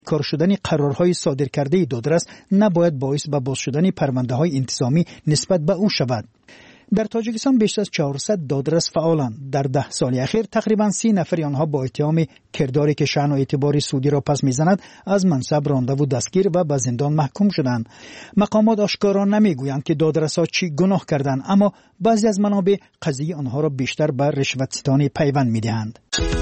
کار شدن قرارهای صادر کرده دادرس نباید باعث به باز شدن پرونده‌های انتظامی نسبت به او شود. در تاجیکستان بیش از 400 دادرس فعالند. در 10 سال اخیر تقریبا 30 نفر آنها با اتهام کرداری که شأن و اعتبار سودی را پس میزند از منصب رانده و دستگیر و به زندان محکوم شدند. مقامات آشکارا نمیگویند که دادرس‌ها چی گناه کردند، اما بعضی از منابع قضیه آنها را بیشتر به رشوت‌ستانی پیوند می‌دهند.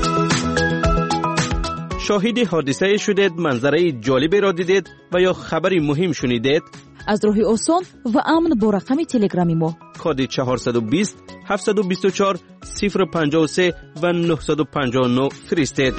شاهد حادثه شدید، منظره جالبی را دیدید و یا خبری مهم شنیدید؟ از راه آسان و امن با رقم تلگرامی ما کد 420 724 053 و 959 فرستید.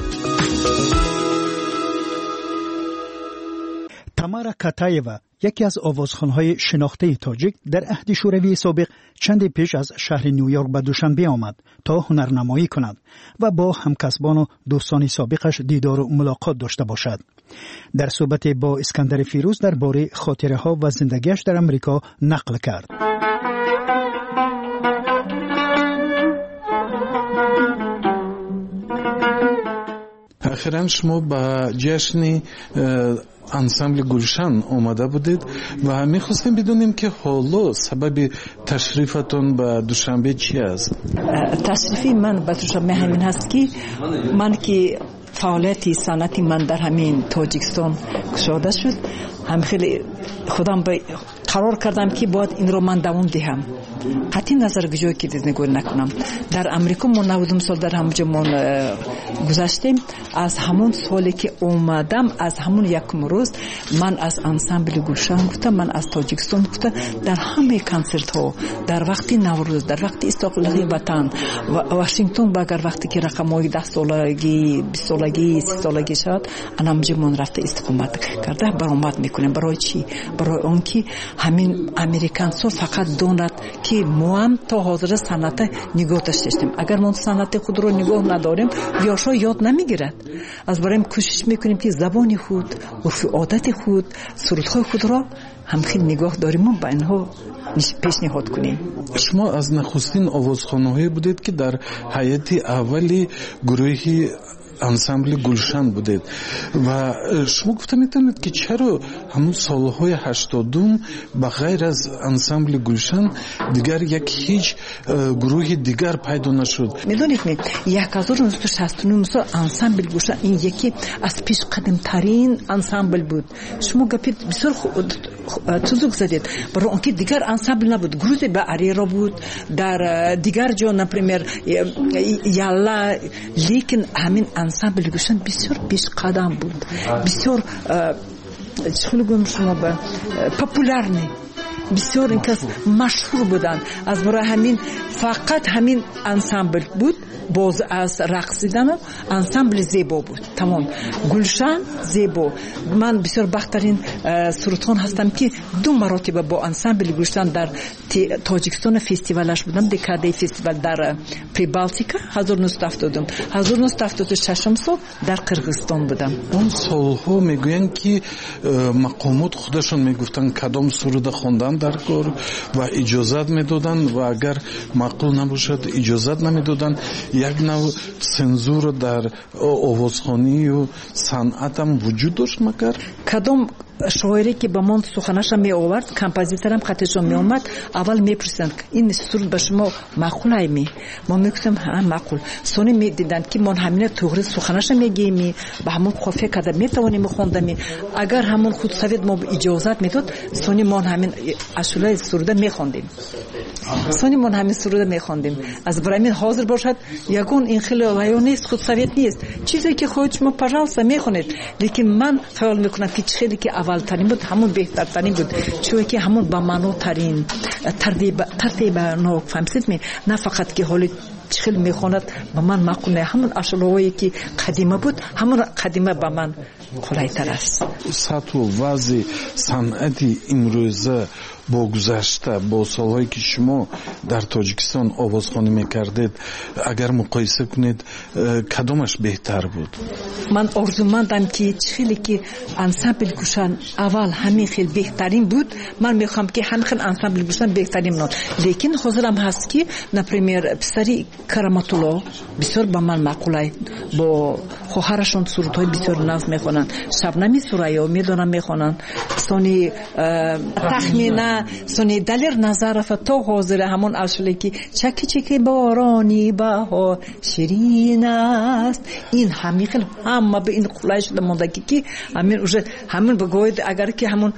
تامارا کاتایوا، یکی از آوازخوان‌های شناخته تاجیک، در عهد شوروی سابق چندی پیش از شهر نیویورک به دوشنبه آمد تا هنرنمایی کند و با همکسبان و دوستان سابقش دیدار و ملاقات داشته باشد. در صحبت با اسکندر فیروز درباره خاطره‌ها و زندگیش در امریکا نقل کرد. اخیراً شما به جشن انسامبل گلشن آمده بودید و می‌خواستیم بدونیم که حالا سبب تشریفتون به دوشنبه چی است؟ تشریفی من به دوشنبه همین هست که من که فعالیت صنعتی من در همین تاجیکستان گشوده شد، هم خیلی خودم قرار کردم که باید این رو من دوام دهم. قطعی نظر گجایی که نگاه نکنم. در امریکا ما 90 سال در همونجا ما گذاشتیم. از همون سالی که اومدم، از همون یکم روز من از انسامبل گلشن گفتم، من از تاجیکستان گفتم، در همه کنسرت ها، در وقتی نوروز، در وقتی استقلالی وطن و واشنگتن، اگر وقتی که رقم‌های 10 سالگی، 20 سالگی، 30 سالگی شد، انامجی من رفته استقامت کرده برآمد میکنیم. برای چی؟ برای اون که همین امریکن سو فقط داند که ما هم تا حاضر صنعت نگاه داشتیم. اگر ما صنعت خود رو نگاه نداریم، یاشا یاد نمیگیرد. از برایم کوشش میکنیم که زبان خود، عرف عادت خود، سرودهای خود را هم خیلی نگاه داریم و با اینها پیشنهاد کنیم. شما از نخستین آوازخوان‌هایی بودید که در هیئت اولی گروهی انسامبل گلشن بودید و شما گفته میتونید که چرا همون سالهای 80 به غیر از انسامبل گلشن دیگر یک هیچ گروه دیگر پیدا نشد؟ میدونید 1969 سال انسامبل گلشن این یکی از پیش قدم ترین انسامبل بود. شما گپید بسیار تزوک زدید، برای اونکه دیگر انسامبل نبود، گروه به عریرا بود، در دیگر جا نپریمیر یالا، لیکن همین انسامبل گلشن بسیار پیش قدم بود، بسیار چخیلی گویم شما با پاپولارنی، بسیار اینکه مشهور بودن. از برای همین فقط همین انسامبل بود، باز از رقصیدن انسامبل زیبا بود. تمام گلشن زیبا. من بسیار بخترین سرودخوان هستم که 2 مرتبه با انسامبل گلشن در تاجیکستان فستیوالش بودم. دکاده فستیوال در پریبالتیکا 1970 1976 سال در قرغیزستان بودم. اون سالها میگوین که مقامات خودشون میگفتن کدام سرود خواندن در کار و اجازت میدادن و اگر معقول نباشد اجازت نمیدادن. یک نوع سنزور در آوازخوانی و صنعت هم وجود داشت. مگر کدام شاعری که با من سخنش می آورد، کمپوزیتورم خطش می اومد، اول می پرسیدند این سرود به شما معقول همی؟ ما میگفتم ها معقول. سونی می دیدند که من همین توغری سخنش میگیم، به همون قافیه کده میتوانیم خواندم. اگر همون خود سوید ما اجازت میداد، سونی من همین اشعار سروده میخواندیم. سونی من همین سروده میخواندیم. از برای من حاضر باشد یگون این خیلی نیست، خود سوید نیست، چیزی که خودت شما پرالسا میخونید. لیکن من خیال میکنم که چیزی که اول ترین بود همون بهتر ترین بود، چون که همون با معنی ترین ترتیب نو فهمید می، نه فقط که حالی چخیل میخوند با من معقول نه. همون اشعاری که قدیمه بود، همون قدیمه با من قلایتر است. سطح و وضع صنعتی امروزه با گذشته، با سالهایی که شما در تاجیکستان آوازخوانی میکردید اگر مقایسه کنید کدامش بهتر بود؟ من آرزومندم که چخیلی که انسامبل گلشن اول همین خیلی بهترین بود، من میخوام که همین انسامبل گلشن بهترین نون. لیکن حاضرم هست که نپریمیر پسری караматулло бисёр ба ман маъқулай бо хоҳарашон сурудҳои бисёр нав мехонанд. шабнами сурайё медонам мехонанд, сони тахмина, сони далер назаров то ҳозира ҳамон ашуле ки чаки чаки борони баҳор ширин аст. ин ҳамин хел ҳама ба ин қулай шуда мондаги ки ҳамин уже ҳамин бигоид агар ки ҳамон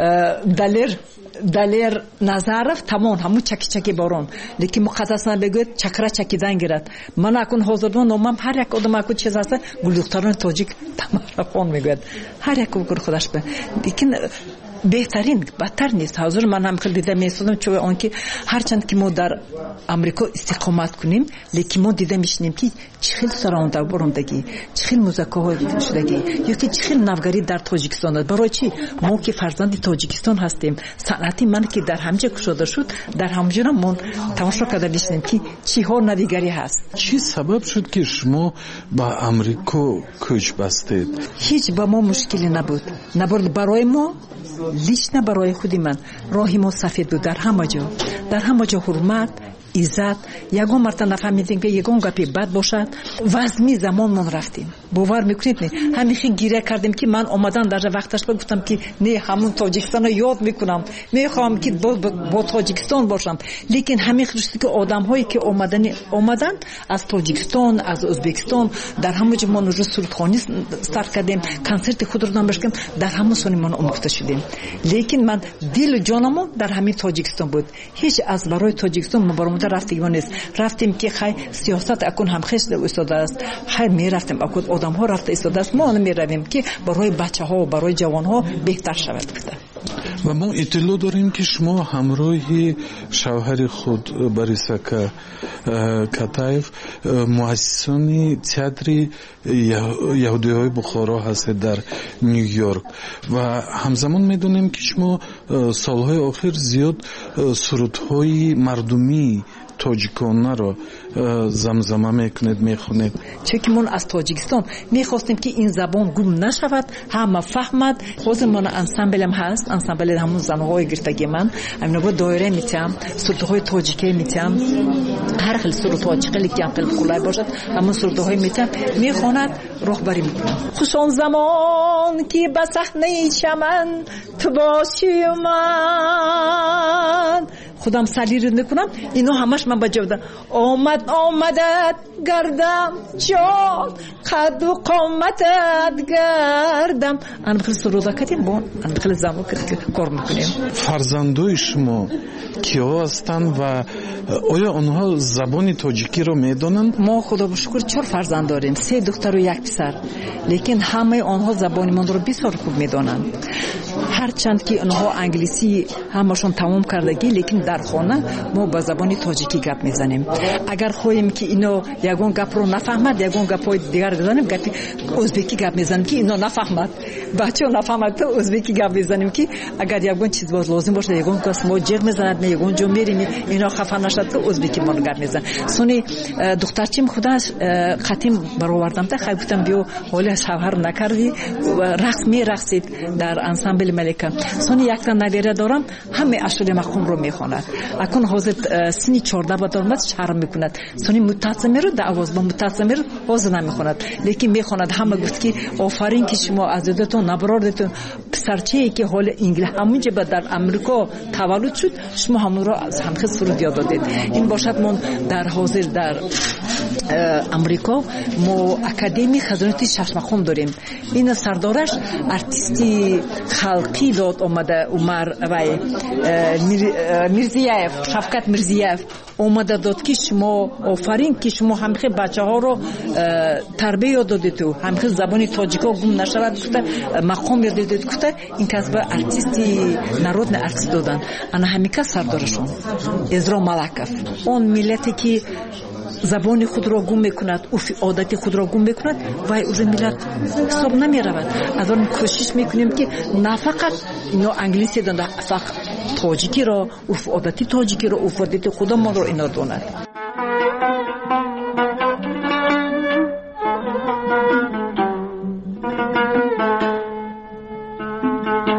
далер назаров тамон ҳамун чаки чаки борон, лекин муқаддасна бегӯяд чакра чакидан гирад. ман акун ҳозирдон номам ҳар як одам акун чиз аста гулдухтарони тоҷик тамарафон мегӯяд. ҳар як гур худаш ба, лекин беҳтарин бадтар нест. ҳозир ман ҳам хел дида месозам чунки он ки ҳарчанд ки мо дар амрико истиқомат кунем, лекин мо дида мешинем ки чӣ хел саронда борондагӣ, чӣ хел музаккаҳои шудагӣ, ёки чӣ хел навгарӣ дар тоҷикистон аст. барои чӣ мо ки фарзанди тоҷикистон ҳастем, санъати ман ки дар ҳамҷа кушода шуд, дар ҳамҷора мо тамошо карда мешинем ки чиҳо навигарӣ ҳаст. чӣ сабаб шуд ки шумо ба амрико кӯч бастед? ҳеҷ ба мо мушкиле набуд. набуд барои мо лично барои худи ман роҳи мо сафед буд. дар ҳама ҷо ҳурмат, иззат. ягон марта нафаҳмидем ки ягон гапи бад бошад. вазми замонмон рафтем. бовар мекунед не ҳамин хел гиря кардем ки ман омадан дар вақташ гуфтам ки не ҳамун тоҷикистоно ёд мекунам, мехоҳам ки бо тоҷикистон бошам. лекин ҳамин хел шуд ки одамҳое ки омадан аз тоҷикистон, аз ӯзбекистон, дар ҳамон ҷо мон уже сурудхонӣ старт кардем, консерти худро намоиш кардем, дар ҳамон сони мон омӯхта шудем. лекин ман дилу ҷонамо дар ҳамин тоҷикистон буд. ҳеҷ аз барои тоҷикистон мо баромада рафтигимон нест. рафтем ки хай сиёсат акун ҳамхеш истодааст, хай мерафтем акун одамҳо рафта истодааст, мо меравем ки барои бачаҳо, барои ҷавонҳо беҳтар шавад гуфта. ва мо иттилоъ дорем ки шумо ҳамроҳи шавҳари худ Барисака Катаев муассисони театри яҳудиҳои Бухоро ҳастед дар Нью-Йорк ва ҳамзамон медонем ки шумо солҳои охир зиёд сурудҳои мардумии тоҷиконаро замзама мекунед, мехонед. чунки мон аз тоҷикистон мехостем ки ин забон гум нашавад, ҳама фаҳмад. ҳозир мон ансамблем ҳаст, ансамбли ҳамун занҳои гирифтаги ман, аминобод доира метиҳам, сурудҳои тоҷикӣ метиҳам, ҳар хел сурудҳо чӣ хеле ки хел қулай бошад, ҳамун сурудҳои метиҳам, мехонад, роҳбарӣ мекунам. хуш он замон ки ба саҳнаи чаман ту боши ман, خودم سلیرید میکنم. اینو همش من با جوده آمدت گردم جان قد و قامتت گردم. من خیلی سرودا کردیم بون، من خیلی زمان کار میکنیم. فرزندوی شما کیا هستند و آیا آنها زبان تاجیکی رو میدونند؟ ما خدا به شکر 4 فرزند داریم، 3 دختر و 1 پسر. لیکن همه آنها زبان من رو بسیار خوب میدونند. هرچند که آنها انگلیسی همشون تمام کردگی، لیکن در خانه ما با زبان تاجیکی گپ میزنیم. اگر خواهیم که اینو یگان گپ رو نفهمد، یگان گپای دیگر بزنیم، گپ ازبکی گپ میزنیم که اینو نفهمد، بچه‌ها نفهمد تو ازبکی گپ میزنیم که اگر یگان چیز باز لازم باشه یگان کس ما جیغ میزند، نه یگان جو میریم اینا خفه نشد که ازبکی ما گپ میزنن. سونی دخترچیم خودش خاتم برآوردم تا گفتم بیو حالا شوهر نکردی، رقص میرقصید در انسامبل ملکه. سونی یک تا نویره دارم، همه اشعار مخوم رو میخواند. اکن حاضر سنی 14 با دارمد شرم میکند. سونی متصمی رو در آواز با متصمی رو حاضر نمیخواند، لیکن میخواند. همه گفت که آفرین که شما عزیزتون نبرادتون پسرچه‌ای که حال انگلیس همونجا در آمریکا تولد شد، شما همون رو از همخیز فرود یاد دادید. این باشد من در حاضر در آمریکا ما اکادمی خزانه ششمخون داریم. این سردارش ارتیستی خلقی داد آمده، عمر و میرزیاف، شفقت میرزیاف اومده داد که شما آفرین که شما همخیل بچه ها رو تربیت یاد دادید و همخیل زبان تاجیکا گم نشود گفته مقام یاد دادید گفته این کسب ارتیستی نارودنی ارتیست دادن. انا همیکا سردارشون ازرا ملکف اون ملتی که زبان خود را گم میکند، عرف عادت خود را گم میکند و از ملت حساب نمیرود. از آن کوشش میکنیم که نه فقط اینا انگلیسی داند، فقط تاجیکی را، عرف عادت تاجیکی را، عرف عادت خودمان را اینا داند.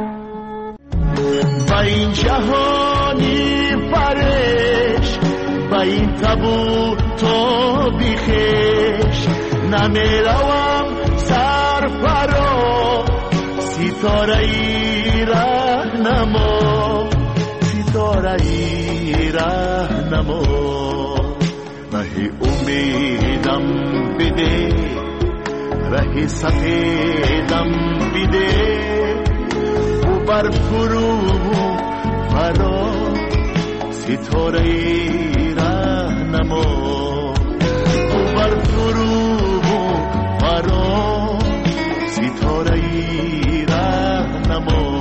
با این جهانی فرش با و این تبو تو بیخش نمیروم سر فرا ستاره ای رهنما ستاره ای رهنما ره امیدم بده ره سفیدم بده و بر فرو فرا ستاره ای رهنما و بر فرو فرا ستاره ای رهنما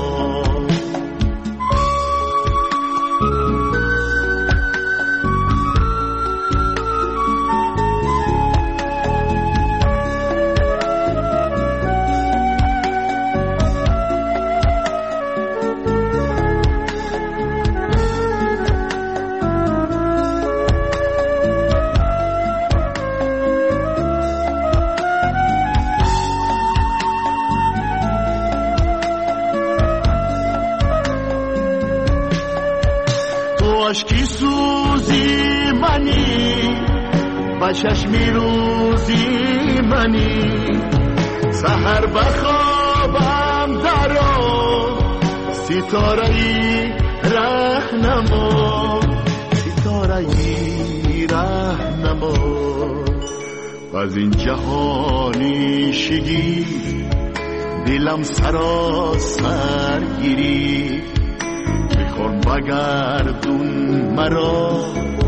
عشقی سوزی منی با چشمی روزی منی سحر بخوابم درا ستاره‌ای رهنما ستاره‌ای رهنما از این جهانی شگی دلم سراسر گیری میخوام بگردون مرا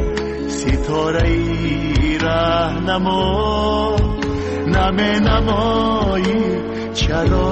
ستاره‌ای رهنما نمی نمایی چرا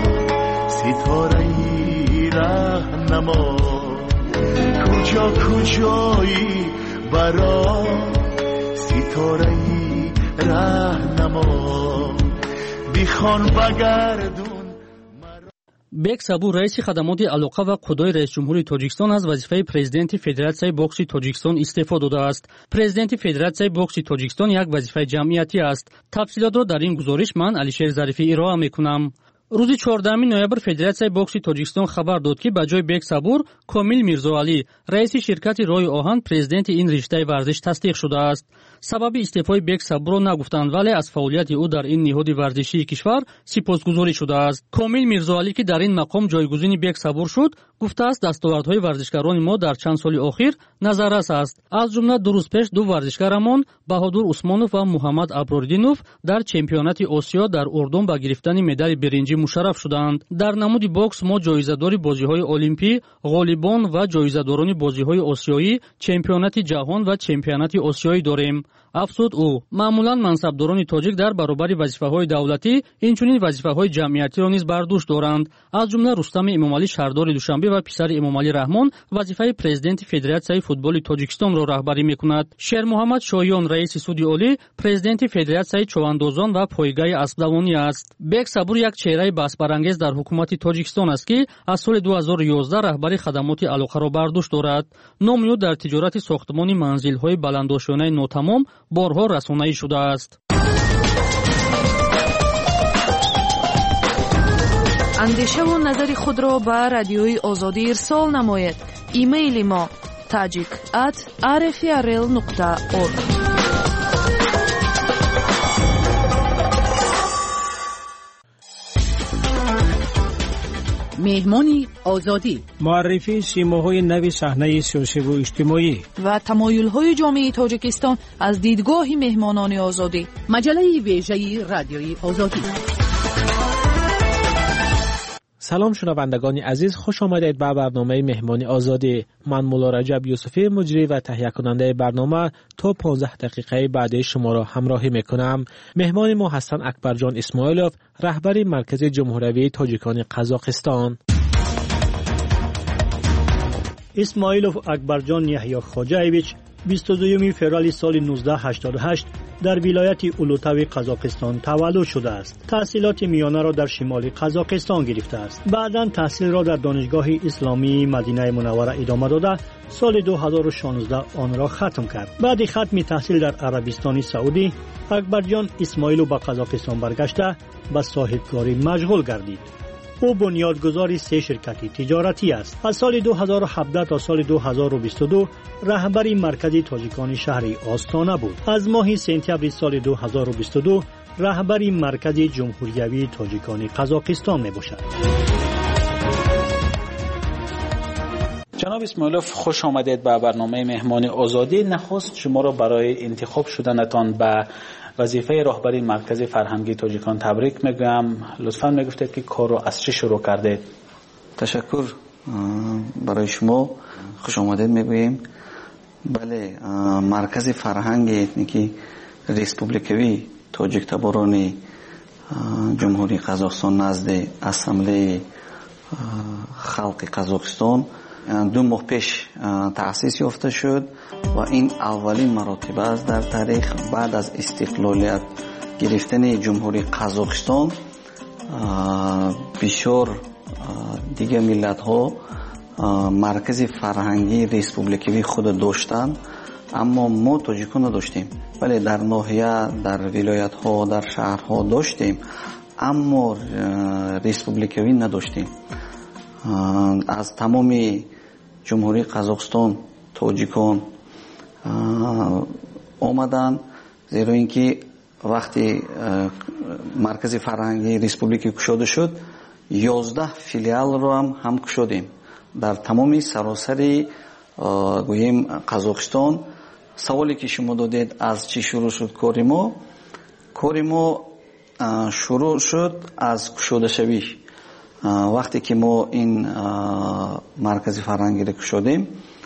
ستاره‌ای رهنما کجا کجایی برا ستاره‌ای رهنما بیخوان بگردون. бек сабур раиси хадамоти алоқа ва қудои раисҷумҳури тоҷикистон аз вазифаи президенти федератсияи бокси тоҷикистон истеъфо додааст. Президенти федератсияи бокси тоҷикистон як вазифаи ҷамъиятӣ аст. Тафсилотро дар ин гузориш ман Алишер Зарифӣ ироа мекунам. рӯзи 14 ноябр федератсияи бокси тоҷикистон хабар дод ки ба ҷои бек сабур Комил Мирзоалӣ раиси ширкати Роҳи оҳан президенти ин риштаи варзиш тасдиқ шудааст. сабаби истеъфои бек сабурро нагуфтанд, вале аз фаъолияти ӯ дар ин ниҳоди варзишии кишвар сипосгузорӣ шудааст. Комил Мирзоалӣ ки дар ин мақом ҷойгузини бек сабур шуд, гуфтааст дастовардҳои варзишгарони мо дар чанд соли охир назаррас аст. аз ҷумла 2 рӯз пеш 2 варзишгарамон Баҳодур Усмонов ва Муҳаммад Аброридинов дар чемпионати Осиё дар Урдун ба гирифтани медали биринҷӣ мушарраф шуданд. дар намуди бокс мо ҷоизадори бозиҳои олимпӣ, ғолибон ва ҷоизадорони бозиҳои осиёӣ, чемпионати ҷаҳон ва чемпионати осиёӣ дорем. афзуд ӯ, маъмулан мансабдорони тоҷик дар баробари вазифаҳои давлатӣ инчунин вазифаҳои ҷамъиятиро низ бар дӯш доранд. аз ҷумла Рустами Эмомалӣ шаҳрдори Душанбе ва писари Эмомалӣ Раҳмон вазифаи президенти Федератсияи футболи Тоҷикистонро раҳбарӣ мекунад. Шермуҳаммад Шоҳиён раиси суди олӣ президенти Федератсияи човандозон ва пойгаи аспдавонӣ аст. бек сабур як чеҳраи баҳсбарангез дар ҳукумати Тоҷикистон аст ки аз соли 2011 раҳбари хадамоти алоқаро бар дӯш дорад. номи ӯ дар тиҷорати сохтмони манзилҳои баландошонаи нотамом борҳо расонаӣ шудааст. андешаву назари худро ба радиои озодӣ ирсол намоед. имейли мо tajik@rfrl.org. مهمانی آزادی، معرفی سیماهای نوی صحنه سیاسی و اجتماعی و تمایل‌های جامعه تاجیکستان از دیدگاه مهمانان آزادی. مجله ویژه رادیوی آزادی. سلام شنوندگان عزیز، خوش آمدید به برنامه مهمانی آزادی. من مولا رجب یوسفی مجری و تهیه کننده برنامه تا 15 دقیقه بعد شما را همراهی میکنم. مهمان ما هستند اکبرجان اسماعیلوف، رهبر مرکز جمهوری تاجیکان قزاقستان. اسماعیلوف اکبرجان یحیی خواجه‌ایویچ 22 فوریه سال 1988 در ولایت اولوتاوی قزاقستان تولد شده است. تحصیلات میانه را در شمال قزاقستان گرفته است. بعداً تحصیل را در دانشگاه اسلامی مدینه منوره ادامه داده سال 2016 آن را ختم کرد. بعد ختم تحصیل در عربستان سعودی، اکبرجان اسماعیلو به قزاقستان برگشته به صاحبکاری مشغول گردید. او بنیادگذار 3 شرکت تجارتی است. از سال 2017 تا سال 2022 رهبر مرکز تاجیکان شهر آستانه بود. از ماه سپتامبر سال 2022 رهبر مرکز جمهوریوی تاجیکان قزاقستان میباشد. جناب اسماعیلوف، خوش آمدید به برنامه مهمان آزادی. نخست شما را برای انتخاب شدنتان به وظیفه راهبری مرکز فرهنگی تاجیکان تبریک میگم. لطفاً میگفتید که کار رو از چه شروع کردید؟ تشکر برای شما، خوش آمدید میگوییم. بله، مرکز فرهنگی اتنیکی ریسپوبلیکوی تاجیک تبارانی جمهوری قزاقستان نزد اسامبله خلق قزاقستان 2 ماه پیش تأسیس یافته شد و این اولین مراتب است در تاریخ بعد از استقلالیت گرفتن جمهوری قزاقستان. بسیار دیگه ملت ها مرکز فرهنگی ریسپوبلیکوی خود داشتند، اما ما تاجیکان نداشتیم. ولی در ناحیه، در ولایت ها، در شهرها داشتیم، اما ریسپوبلیکوی نداشتیم. از تمام جمهوری قزاقستان تاجیکان آمدن، زیرا اینکه وقتی مرکز فرهنگی ریسپوبلیکی گشوده شد 11 فیلیال رو هم گشودیم در تمام سراسر گوییم قزاقستان. سوالی که شما دادید از چی شروع شد کاری ما شروع شد از گشوده شوی. وقتی که ما این مرکز فرهنگی رو گشودیم،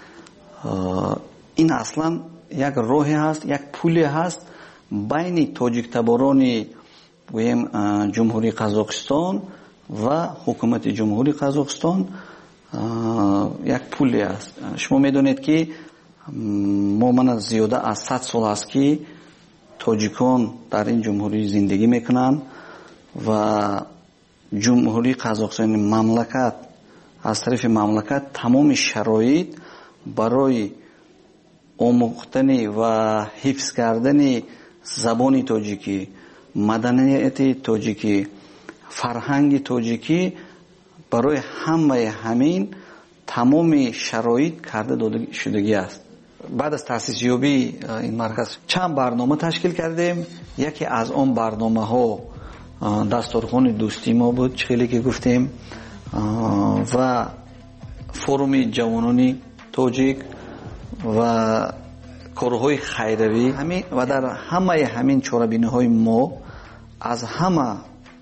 این اصلا یک راهی هست، یک پولی هست بین تاجیک تباران گوییم جمهوری قزاقستان و حکومت جمهوری قزاقستان. یک پولی است. شما میدونید که من زیاده از 100 سال است که تاجیکان در این جمهوری زندگی میکنن و جمهوری قزاقستان مملکت از طرف مملکت تمام شرایط برای آموختن و حفظ کردن زبان تاجیکی، مدنیت تاجیکی، فرهنگ تاجیکی، برای همه همین تمام شرایط کرده داده شدگی است. بعد از تأسیس یابی این مرکز چند برنامه تشکیل کردیم. یکی از آن برنامه ها دستورخوان دوستی ما بود، خیلی که گفتیم، و فروم جوانانی تاجیک و کارهای خیروی همین. و در همه همین چاره‌بینی های ما از همه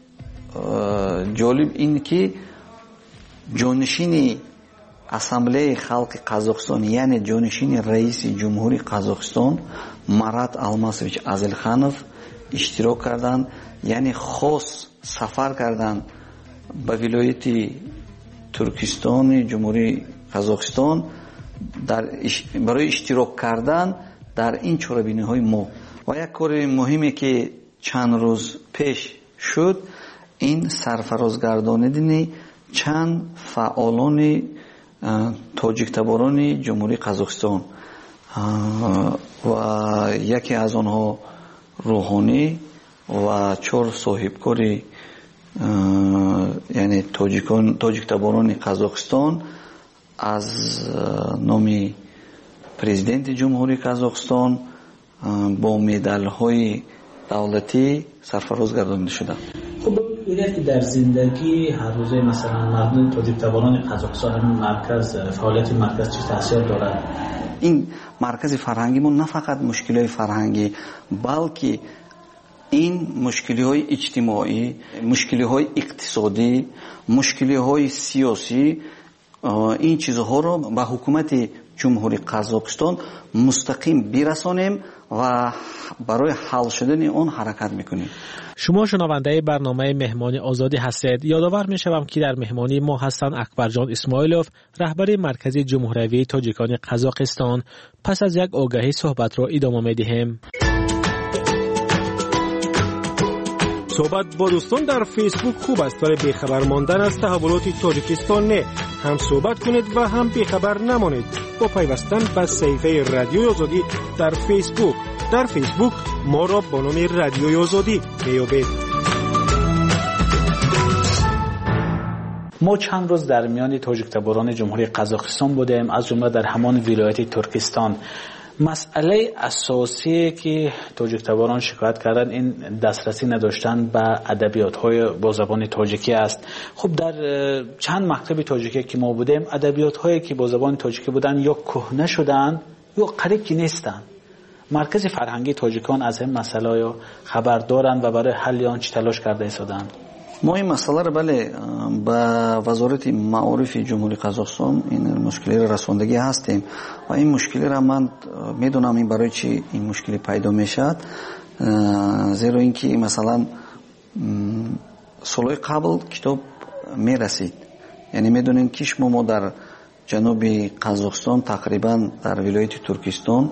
جالب این که جانشین اسامبله خلق قزاقستان، یعنی جانشین رئیس جمهوری قزاقستان مرات الماسویچ ازلخانوف اشتراک کردند، یعنی خاص سفر کردند به ولایت ترکستان جمهوری قزاقستان برای اشتراک کردن در این چاره‌بینی های ما. و یک کار مهمی که چند روز پیش شد، این سرفرازگرداندن چند فعالان تاجیک تباران جمهوری قزاقستان و یکی از آنها روحانی و 4 صاحبکاری یعنی تاجیک تباران قزاقستان از نام پرزیدنت جمهوری قزاقستان با مدال های دولتی سرفراز گردانده شده. خب بگویید که در زندگی هر روزه مثلا مردم تاجیک تباران قزاقستان این مرکز، فعالیت مرکز چه تاثیر دارد؟ این مرکز فرهنگی ما نه فقط مشکلات فرهنگی، بلکه این مشکلات اجتماعی، مشکلات اقتصادی، مشکلات سیاسی، این چیزها رو به حکومت جمهوری قزاقستان مستقیم برسانیم و برای حل شدن اون حرکت میکنیم. شما شنونده برنامه مهمان آزادی هستید. یادآور میشوم که در مهمانی ما هستند اکبرجان اسماعیلوف، رهبر مرکز جمهوریوی تاجیکان قزاقستان. پس از یک آگهی صحبت را ادامه میدهیم. صحبت با دوستان در فیسبوک خوب است، ولی بیخبر ماندن از تحولات تاجیکستان نه. هم صحبت کنید و هم بیخبر نمانید با پیوستن به صفحه رادیوی آزادی در فیسبوک. در فیسبوک ما را با نام رادیوی آزادی میابید. ما چند روز در میان تاجیک تباران جمهوری قزاقستان بودیم، از جمله در همان ولایت ترکستان. مسئله اساسی که تاجیک تباران شکایت کردن این دسترسی نداشتن به ادبیات‌های با زبان تاجیکی است. خب در چند مکتب تاجیکی که ما بودیم، ادبیات‌هایی که با زبان تاجیکی بودن یا کهنه شدن یا قریب که نیستن. مرکز فرهنگی تاجیکان از این مسئله یا خبر دارند و برای حل آن چه تلاش کرده ایستادند؟ ما این مسئله رو بله با وزارت معارف جمهوری قزاقستان این مشکلی رو رساندگی هستیم و این مشکلی رو من میدونم این برای چی این مشکلی پیدا میشد، زیرا اینکه مثلا سالهای قبل کتاب میرسید، یعنی میدونین که ما در جنوب قزاقستان تقریبا در ولایت ترکستان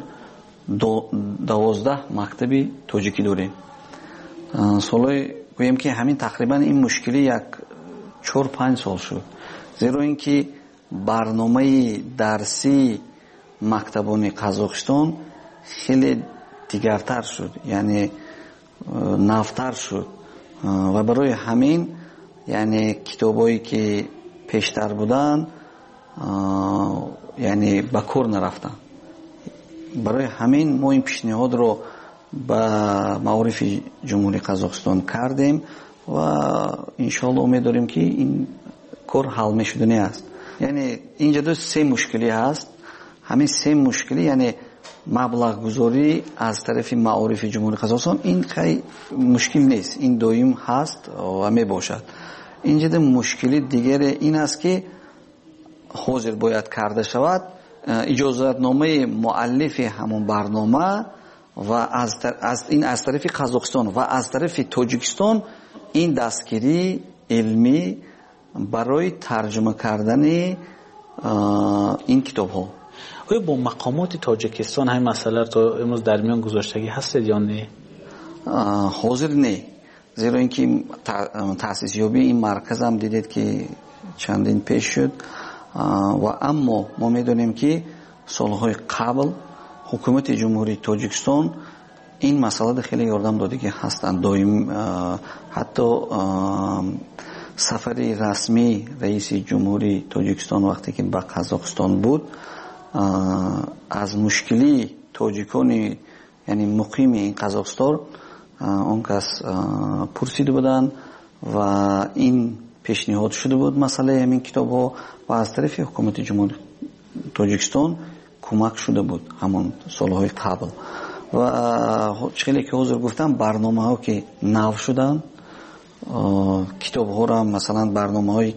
12 مکتب تاجیکی داریم. سالهای گویم که همین تقریبا این مشکلی یک 4-5 سال شد، زیرا اینکه برنامه درسی مکتبان قزاقستان خیلی دیگرتر شد، یعنی نوتر شد و برای همین یعنی کتابایی که پیشتر بودن یعنی به کار نرفتن. برای همین ما این پیشنهاد رو با معارف جمهوری قزاقستان کردیم و انشالله امید داریم که این کار حل میشدنی است. یعنی اینجا 3 مشکلی هست. همین 3 مشکلی یعنی مبلغ گذاری از طرف معارف جمهوری قزاقستان این خیلی مشکل نیست، این دویم هست و می باشد. اینجا مشکلی دیگر این است که حاضر باید کرده شود اجازتنامه مؤلف همون برنامه و از طرف قزاقستان و از طرف تاجیکستان این دستگیری علمی برای ترجمه کردن این کتاب ها. آیا با مقامات تاجیکستان همین مسئله تو امروز در میان گذاشتگی هستید یا نه؟ حاضر نه، زیرا اینکه تأسیس یابی این مرکز هم دیدید که چندین پیش شد و اما ما میدونیم که سالهای قبل حکومت جمهوری تاجیکستان این مسئله خیلی یاردم داده که هستند. دائم حتی سفر رسمی رئیس جمهوری تاجیکستان وقتی که به قزاقستان بود از مشکلی تاجیکان یعنی مقیم این قزاقستان اون کس پرسیده بودن و این پیشنهاد شده بود مسئله همین کتاب ها و از طرف حکومت جمهوری تاجیکستان کمک شده بود همون سالهای قبل و چیزی که حضور گفتم برنامه ها که نو شدن کتاب ها را مثلا برنامه های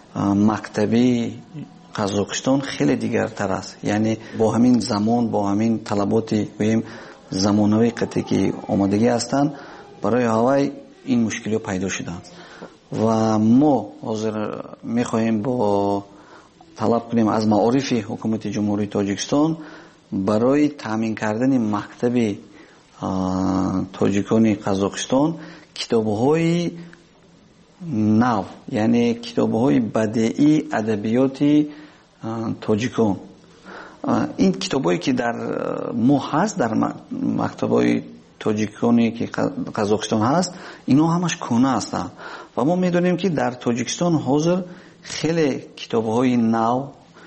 مکتبی قزاقستان خیلی دیگرتر است، یعنی با همین زمان با همین طلبات بگیم زمانوی قطعی که آمادگی هستند برای هوای این مشکلی پیدا شدن و ما حاضر میخواهیم با طلب کنیم از معارف حکومت جمهوری تاجیکستان برای تامین کردن مکتب تاجیکان قزاقستان کتاب‌های نو، یعنی کتاب‌های بدیعی ادبیات تاجیکان. این کتابایی که در ما هست در مکتب‌های تاجیکانی که قزاقستان هست اینا همش کهنه هستند و ما میدونیم که در تاجیکستان حاضر خیلی کتاب‌های نو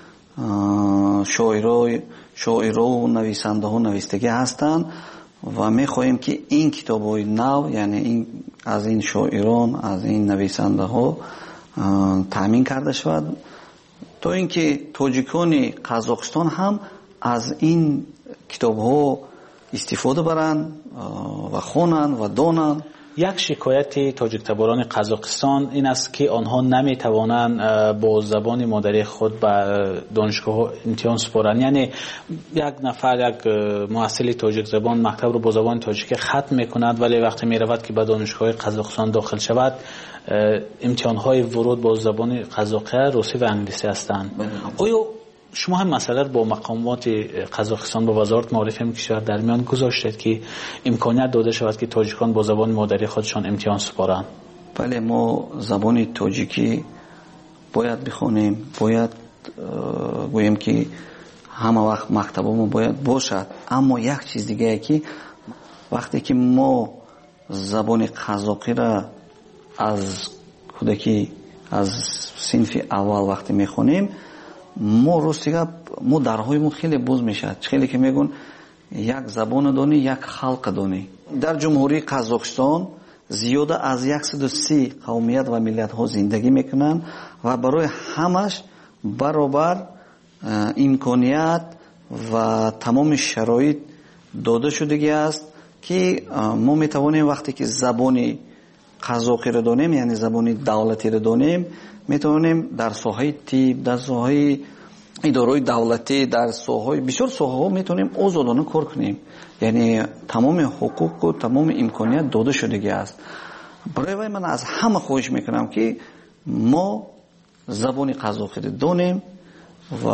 شاعرها و نویسنده ها نویستگی هستند و میخواهیم که این کتاب‌های نو یعنی این از این شاعران از این نویسنده ها تامین کرده شود تا اینکه تاجیکان قزاقستان هم از این کتاب‌ها استفاده برند و خوانند و دانند. یک شکایت تاجیک تباران قزاقستان این است که آنها نمیتوانند با زبان مادری خود به دانشگاه امتحان سپارند، یعنی یک نفر یک محصل تاجیک زبان مکتب رو با زبان تاجیکی ختم میکند ولی وقتی میرود که به دانشگاه قزاقستان داخل شود امتحان های ورود با زبان قزاقی روسی و انگلیسی هستند. آیا شما هم مسئله با مقامات قزاقستان با وزارت معارف کشور در میان گذاشتید که امکانیت داده شود که تاجیکان با زبان مادری خودشان امتحان سپارند؟ بله، ما زبان تاجیکی باید بخونیم، باید گویم که همه وقت مکتبمون باید باشد، اما یک چیز دیگه که وقتی که ما زبان قزاقی را از کودکی از صنف اول وقتی میخونیم ما روستیگا ما درهایمون خیلی باز میشه. خیلی که میگن یک زبان دانی یک خلق دانی. در جمهوری قزاقستان زیاده از 130 قومیت و ملت ها زندگی میکنن و برای همش برابر امکانیت و تمام شرایط داده شدگی است که ما میتوانیم وقتی که زبان قزاقی رو دانیم، یعنی زبان دولتی رو دانیم، میتوانیم در ساحه طب، در ساحه اداره دولتی، در ساحه بسیار ساحه‌ها میتونیم آزادانه کار کنیم. یعنی تمام حقوق و تمام امکانیت داده شدگی است. برای من از همه خواهش میکنم که ما زبان قزاقی رو دانیم و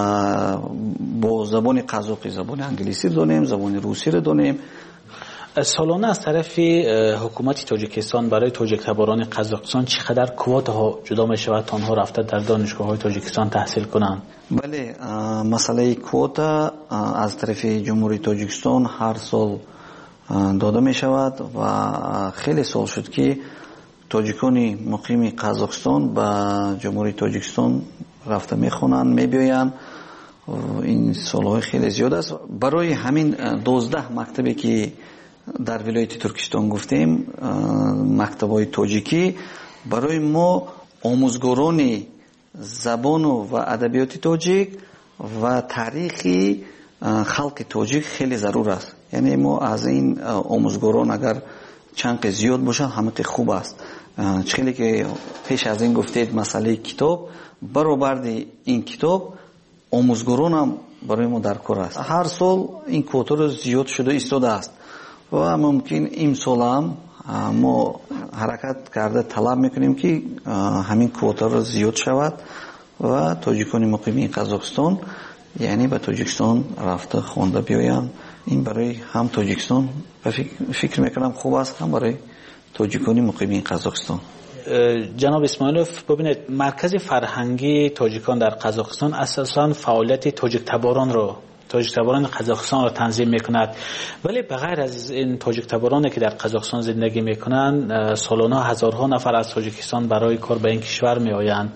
با زبان قزاقی زبان انگلیسی دانیم، زبان روسی رو دانیم. سالانه از طرف حکومت تاجیکستان برای تاجیک تباران قزاقستان چقدر کوتا ها جدا می شود تا آنها رفته در دانشگاه های تاجیکستان تحصیل کنند؟ بله، مسئله کوتا از طرف جمهوری تاجیکستان هر سال داده می شود و خیلی سال شد که تاجیکان مقیم قزاقستان به جمهوری تاجیکستان رفته می خوانند، می بیایند. این سالهای خیلی زیاد است. برای همین 12 مکتبی که در ولایت ترکستان گفتیم، مکتب‌های تاجیکی، برای ما آموزگاران زبان و ادبیات تاجیک و تاریخی خلق تاجیک خیلی ضرور است. یعنی ما از این آموزگاران اگر چند زیاد باشن همه خوب است. خیلی که پیش از این گفتید مسئله کتاب، برآورد این کتاب آموزگاران هم برای ما در کار است. هر سال این کوتا رو زیاد شده ایستاده است و ممکن این سال هم ما حرکت کرده طلب میکنیم که همین کوتا رو زیاد شود و تاجیکان مقیم قزاقستان یعنی به تاجیکستان رفته خوانده بیایند. این برای هم تاجیکستان فکر میکنم خوب است، هم برای تاجیکان مقیم قزاقستان. جناب اسماعیلوف، ببینید مرکز فرهنگی تاجیکان در قزاقستان اساساً فعالیت تاجیک تباران قزاقستان را تنظیم میکند، ولی بغیر از این تاجیک تبارانی که در قزاقستان زندگی میکنند سالانه هزارها نفر از تاجیکستان برای کار به این کشور میآیند.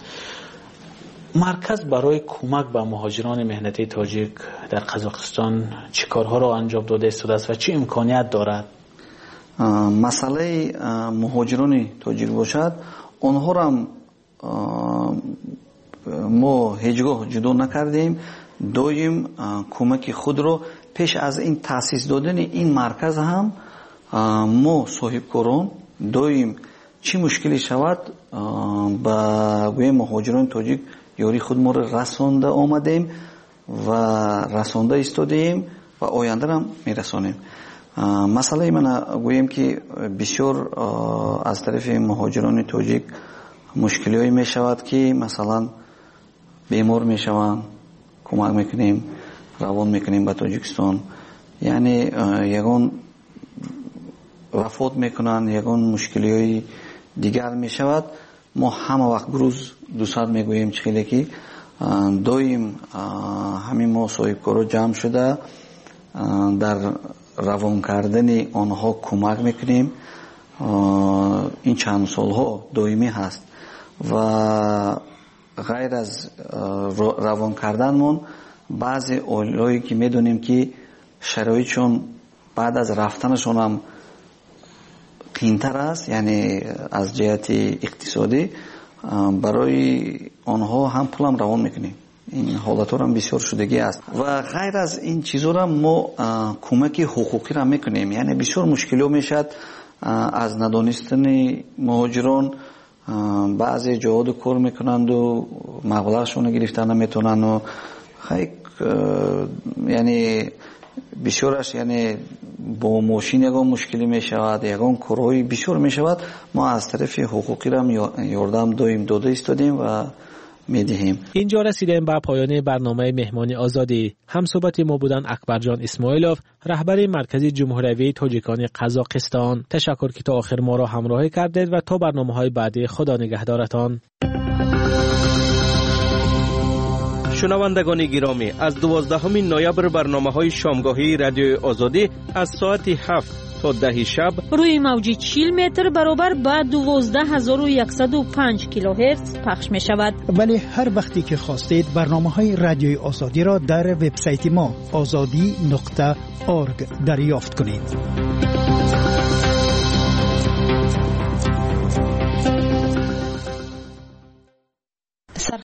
مرکز برای کمک به مهاجران مهنتی تاجیک در قزاقستان چه کارها را انجام داده است و چه امکانیت دارد؟ مسئله مهاجران تاجیک باشد، آنها را ما هیچگاه جدا نکردیم. دویم کمک خود رو پیش از این تأسیس دادن این مرکز هم ما صاحبکاران دویم چی مشکلی شود با گوی مهاجران تاجیک یاری خود ما رو رسانده آمدیم و رسانده ایستادیم و آینده هم میرسانیم. مسئله من گویم که بسیار از طرف مهاجران تاجیک مشکلی هایی می شود که مثلا بیمار می شوند، کمک میکنیم، روان میکنیم به تاجیکستان، یعنی یگان وفات میکنن، یگان مشکلی های دیگر میشود. ما همه وقت گروز دوست میگوییم چخیلی که دویم همین ما صاحبکارو جمع شده در روان کردن آنها کمک میکنیم. این چند سالها دائمی هست و غیر از روان کردنمون بعضی اولایی که میدونیم که شرایطشون بعد از رفتنشون هم قینتر است، یعنی از جهت اقتصادی برای آنها هم پول هم روان میکنیم. این حالت هم بسیار شدگی است و غیر از این چیزا را ما کمک حقوقی را میکنیم. یعنی بسیار مشکلی میشد از ندانستن مهاجران، بعضی جهاد کار میکنند و مبلغشون گرفتن نمیتونن و یعنی بسیارش یعنی با ماشین یکان مشکلی میشود، یکان کارهای بسیار میشود. ما از طرف حقوقی را یاردم داده ایستادیم و میدهیم. اینجا رسیدیم به پایان برنامه مهمانی آزادی. هم صحبت ما بودن اکبرجان اسماعیلوف، رهبر مرکز جمهوری تاجیکان قزاقستان. تشکر که تا آخر ما را همراهی کردید و تا برنامه‌های بعدی خدا نگهدارتان. شنوندگان گرامی، از 12 نوامبر برنامه‌های شامگاهی رادیو آزادی از ساعت 7 تا 10 شب روی موج 40 متر برابر با 12105 کیلوهرتز پخش می شود. ولی هر وقتی که خواستید برنامه‌های رادیوی آزادی را در وبسایت ما azadi.org دریافت کنید.